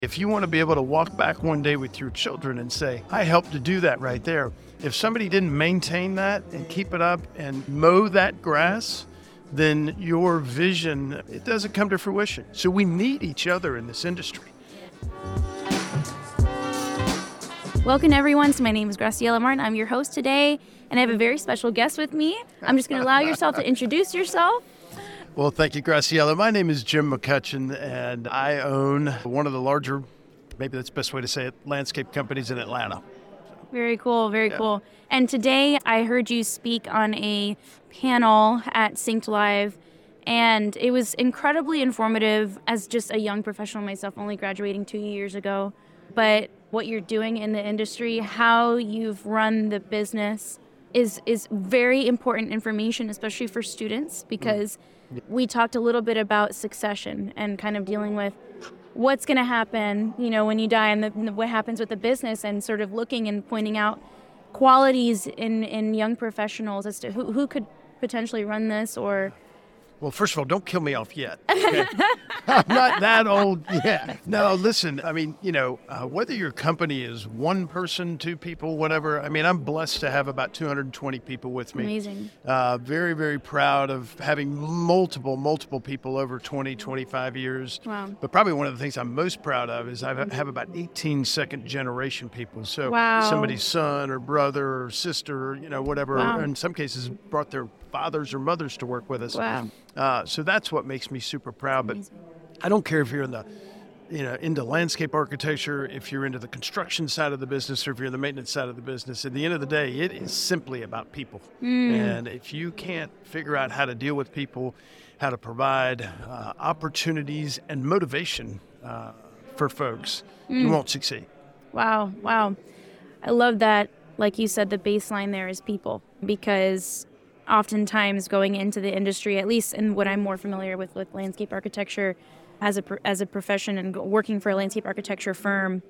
If you want to be able to walk back one day with your children and say, I helped to do that right there. If somebody didn't maintain that and keep it up and mow that grass, then your vision, it doesn't come to fruition. So we need each other in this industry. Welcome, everyone. So my name is Graciela Martin. I'm your host today, and I have a very special guest with me. I'm just going to allow yourself to introduce yourself. Well, thank you, Graciela. My name is Jim McCutcheon, and I own one of the larger, maybe that's the best way to say it, landscape companies in Atlanta. Very cool, very cool. And today I heard you speak on a panel at Synced Live, and it was incredibly informative as just a young professional myself, only graduating 2 years ago. But what you're doing in the industry, how you've run the business is very important information, especially for students, because we talked a little bit about succession and kind of dealing with what's going to happen, when you die and what happens with the business, and sort of looking and pointing out qualities in young professionals as to who could potentially run this or... Well, first of all, don't kill me off yet. Okay? I'm not that old yet. No, listen, whether your company is one person, two people, whatever, I'm blessed to have about 220 people with me. Amazing. Very, very proud of having multiple people over 20, 25 years. Wow. But probably one of the things I'm most proud of is I have about 18 second generation people. So wow. Somebody's son or brother or sister, whatever, wow. or in some cases brought their fathers or mothers to work with us. Wow. So that's what makes me super proud. But I don't care if you're in the, into landscape architecture, if you're into the construction side of the business, or if you're in the maintenance side of the business. At the end of the day, it is simply about people. And if you can't figure out how to deal with people, how to provide opportunities and motivation for folks, you won't succeed. Wow. I love that. Like you said, the baseline there is people, because oftentimes going into the industry, at least in what I'm more familiar with landscape architecture as a profession and working for a landscape architecture firm,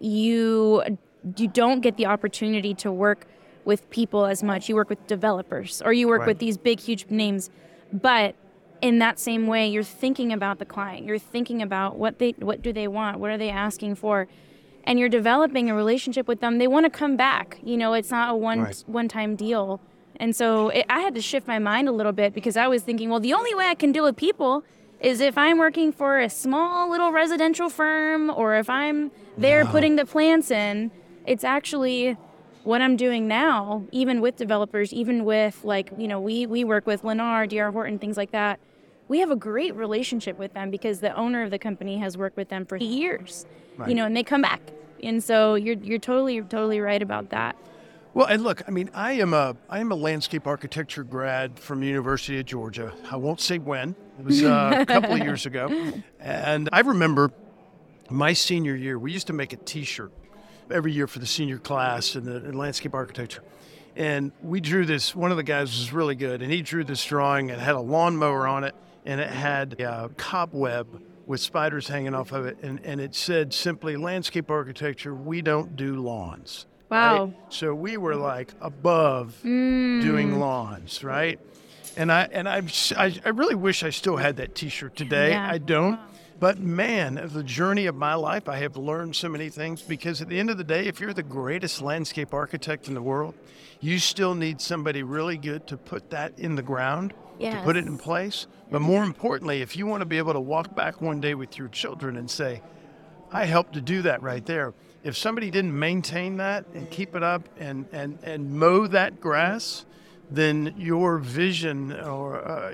you don't get the opportunity to work with people as much. You work with developers or you work with these big, huge names. But in that same way, you're thinking about the client. You're thinking about what do they want? What are they asking for? And you're developing a relationship with them. They want to come back. It's not a one-time deal. And so I had to shift my mind a little bit, because I was thinking, well, the only way I can deal with people is if I'm working for a small little residential firm, or if I'm there putting the plants in. It's actually what I'm doing now, even with developers, even with we work with Lennar, D.R. Horton, things like that. We have a great relationship with them because the owner of the company has worked with them for years, and they come back. And so you're totally right about that. Well, and look, I am a landscape architecture grad from the University of Georgia. I won't say when. It was a couple of years ago. And I remember my senior year, we used to make a T-shirt every year for the senior class in landscape architecture. And we drew this, one of the guys was really good, and he drew this drawing and had a lawnmower on it, and it had a cobweb with spiders hanging off of it. And it said simply, landscape architecture, we don't do lawns. Wow. Right? So we were above doing lawns, right? And I really wish I still had that T-shirt today. Yeah. I don't. But man, of the journey of my life, I have learned so many things, because at the end of the day, if you're the greatest landscape architect in the world, you still need somebody really good to put that in the ground, to put it in place. But more importantly, if you want to be able to walk back one day with your children and say, I helped to do that right there. If somebody didn't maintain that and keep it up and mow that grass, then your vision or,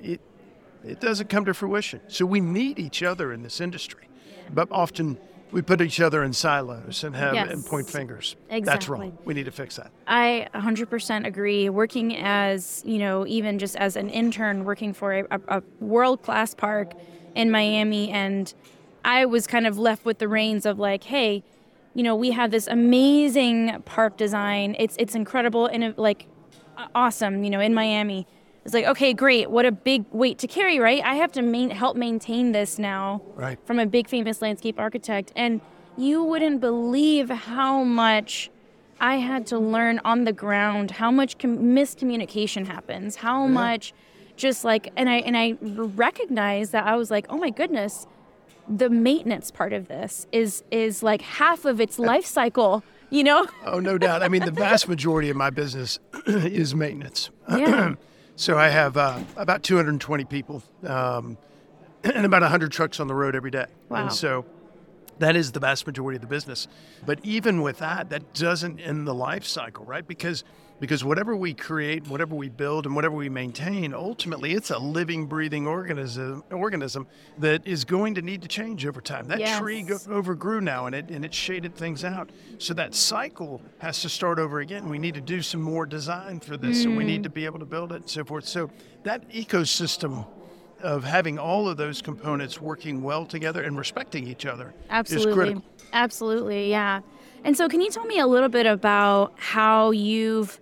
it doesn't come to fruition. So we need each other in this industry. But often we put each other in silos and and point fingers. Exactly. That's wrong. We need to fix that. I 100% agree. Working as, even just as an intern working for a world-class park in Miami, and I was kind of left with the reins of hey, we have this amazing park design. It's incredible and awesome, in Miami. It's okay, great. What a big weight to carry, right? I have to help maintain this now from a big famous landscape architect. And you wouldn't believe how much I had to learn on the ground, how much miscommunication happens, how much just and I recognized that I was oh my goodness, the maintenance part of this is like half of its life cycle, you know? Oh, no doubt. I mean, the vast majority of my business is maintenance. Yeah. So I have about 220 people and about 100 trucks on the road every day. Wow. And so that is the vast majority of the business. But even with that, that doesn't end the life cycle, right? Because whatever we create, whatever we build, and whatever we maintain, ultimately it's a living, breathing organism that is going to need to change over time. That Yes. tree overgrew now, and it shaded things out. So that cycle has to start over again. We need to do some more design for this, and we need to be able to build it and so forth. So that ecosystem of having all of those components working well together and respecting each other is critical. Absolutely, yeah. And so can you tell me a little bit about how you've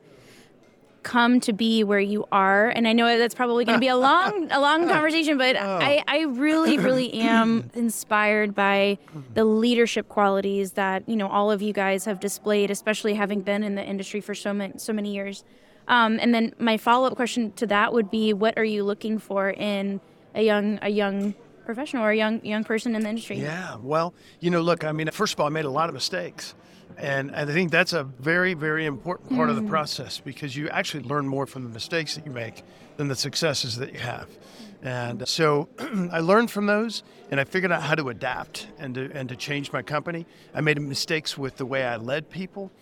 come to be where you are? And I know that's probably going to be a long conversation, but I really, really am inspired by the leadership qualities that, you know, all of you guys have displayed, especially having been in the industry for so many years. And then my follow-up question to that would be, what are you looking for in a young professional or a young person in the industry? Yeah, well, you know, look, I mean, first of all, I made a lot of mistakes. And I think that's a very, very important part of the process, because you actually learn more from the mistakes that you make than the successes that you have. And so I learned from those, and I figured out how to adapt and to change my company. I made mistakes with the way I led people.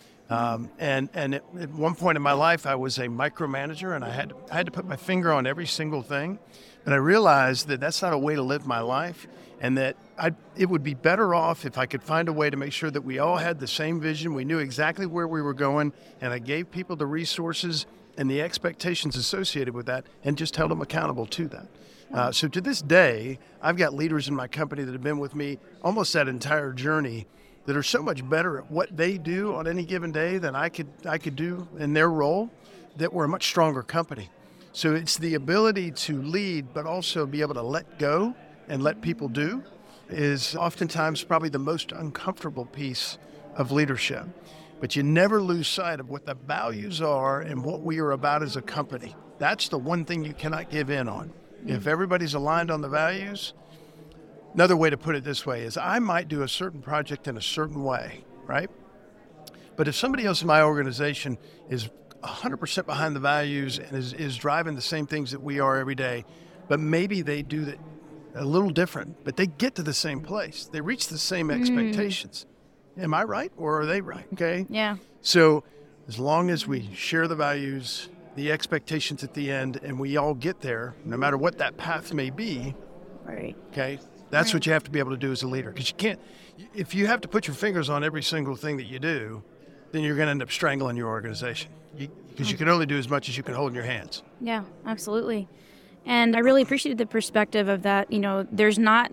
And at one point in my life, I was a micromanager, and I had to put my finger on every single thing. And I realized that that's not a way to live my life, and that it would be better off if I could find a way to make sure that we all had the same vision, we knew exactly where we were going, and I gave people the resources and the expectations associated with that, and just held them accountable to that. So to this day, I've got leaders in my company that have been with me almost that entire journey, that are so much better at what they do on any given day than I could do in their role, that we're a much stronger company. So it's the ability to lead, but also be able to let go and let people do, is oftentimes probably the most uncomfortable piece of leadership. But you never lose sight of what the values are and what we are about as a company. That's the one thing you cannot give in on. If everybody's aligned on the values, another way to put it this way is, I might do a certain project in a certain way, right? But if somebody else in my organization is 100% behind the values and is driving the same things that we are every day, but maybe they do that a little different, but they get to the same place. They reach the same expectations. Am I right, or are they right? Okay. Yeah. So as long as we share the values, the expectations at the end, and we all get there, no matter what that path may be. Right. Okay. That's what you have to be able to do as a leader, because you can't, if you have to put your fingers on every single thing that you do, then you're going to end up strangling your organization, because you can only do as much as you can hold in your hands. Yeah, absolutely. And I really appreciated the perspective of that. You know, there's not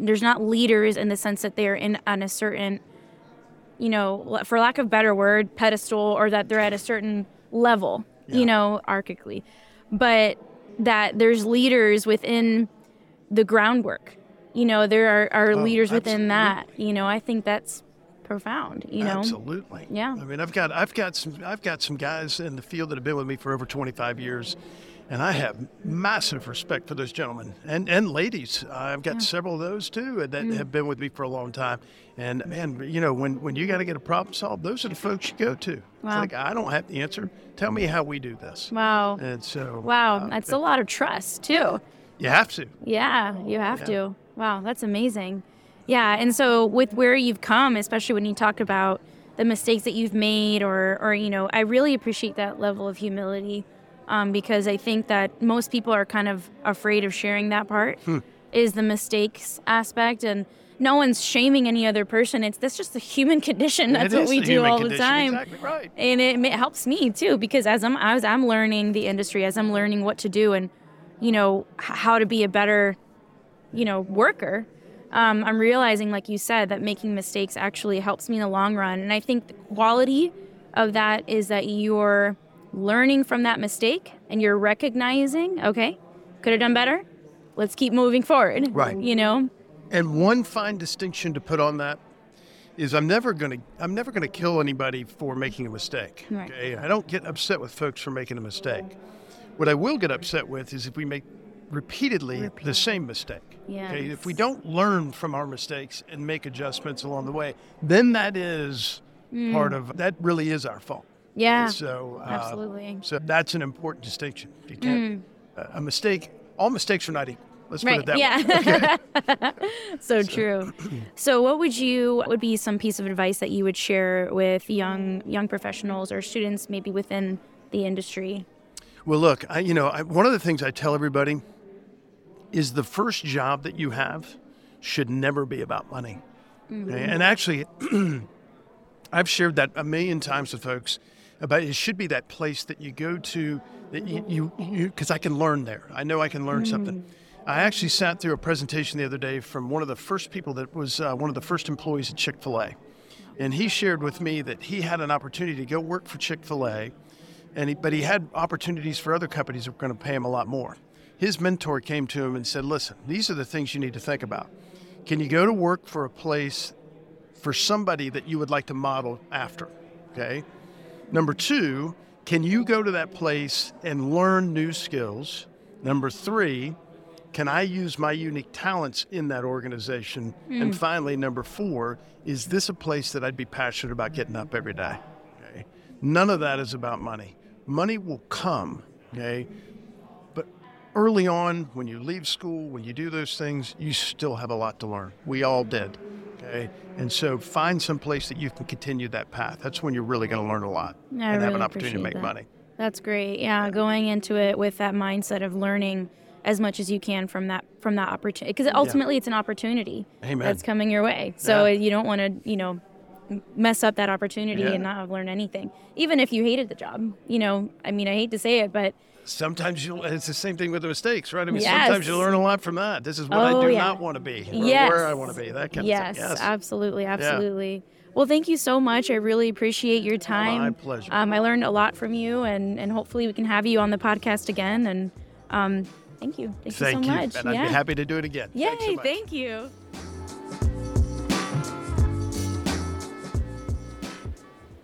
leaders in the sense that they're on a certain, you know, for lack of a better word, pedestal, or that they're at a certain level, you know, archically, but that there's leaders within the groundwork. You know, there are leaders within that. You know, I think that's profound. You know, absolutely. Yeah. I mean, I've got some guys in the field that have been with me for over 25 years. And I have massive respect for those gentlemen and ladies. I've got several of those too that have been with me for a long time. And man, you know, when you got to get a problem solved, those are the folks you go to. Wow. It's like, I don't have the answer. Tell me how we do this. Wow. And so. Wow, that's a lot of trust too. You have to. Yeah, you have to. Wow, that's amazing. Yeah, and so with where you've come, especially when you talk about the mistakes that you've made, or you know, I really appreciate that level of humility. Because I think that most people are kind of afraid of sharing that part, is the mistakes aspect. And no one's shaming any other person. That's just the human condition. That's what we do all the time. Exactly right. And it helps me too, because as I'm learning the industry, as I'm learning what to do, and you know how to be a better, you know, worker, I'm realizing, like you said, that making mistakes actually helps me in the long run. And I think the quality of that is that you're learning from that mistake, and you're recognizing, okay, could have done better. Let's keep moving forward. Right. You know? And one fine distinction to put on that is I'm never gonna kill anybody for making a mistake. Right. Okay. I don't get upset with folks for making a mistake. What I will get upset with is if we make repeatedly the same mistake. Yes. Okay? If we don't learn from our mistakes and make adjustments along the way, then that is part of that really is our fault. Yeah. And so absolutely. So that's an important distinction. You can't a mistake. All mistakes are not equal. Let's put it that way. Okay? So true. So what would be some piece of advice that you would share with young professionals or students maybe within the industry? Well, look, one of the things I tell everybody is the first job that you have should never be about money. Okay? And actually, I've shared that a million times with folks about it should be that place that you go to that you because I can learn there. I know I can learn something. I actually sat through a presentation the other day from one of the first people that was one of the first employees at Chick-fil-A. And he shared with me that he had an opportunity to go work for Chick-fil-A, but he had opportunities for other companies that were going to pay him a lot more. His mentor came to him and said, listen, these are the things you need to think about. Can you go to work for a place for somebody that you would like to model after? Okay. Number 2, can you go to that place and learn new skills? Number 3, can I use my unique talents in that organization? And finally, number 4, is this a place that I'd be passionate about getting up every day? Okay. None of that is about money. Money will come, okay? But early on, when you leave school, when you do those things, you still have a lot to learn. We all did, okay? And so find some place that you can continue that path. That's when you're really going to learn a lot and have an opportunity to make money. That's great. Yeah, going into it with that mindset of learning as much as you can from that opportunity, because ultimately it's an opportunity that's coming your way. So you don't want to, mess up that opportunity and not have learned anything, even if you hated the job. I hate to say it, but sometimes it's the same thing with the mistakes, right? Sometimes you learn a lot from that. This is what I do not want to be, or where I want to be, that kind of thing. Yes, absolutely. Yeah. Well, thank you so much. I really appreciate your time. My pleasure. I learned a lot from you, and hopefully we can have you on the podcast again. And thank you. Thank you so much. And I'd be happy to do it again. Yay, Thanks so much. Thank you.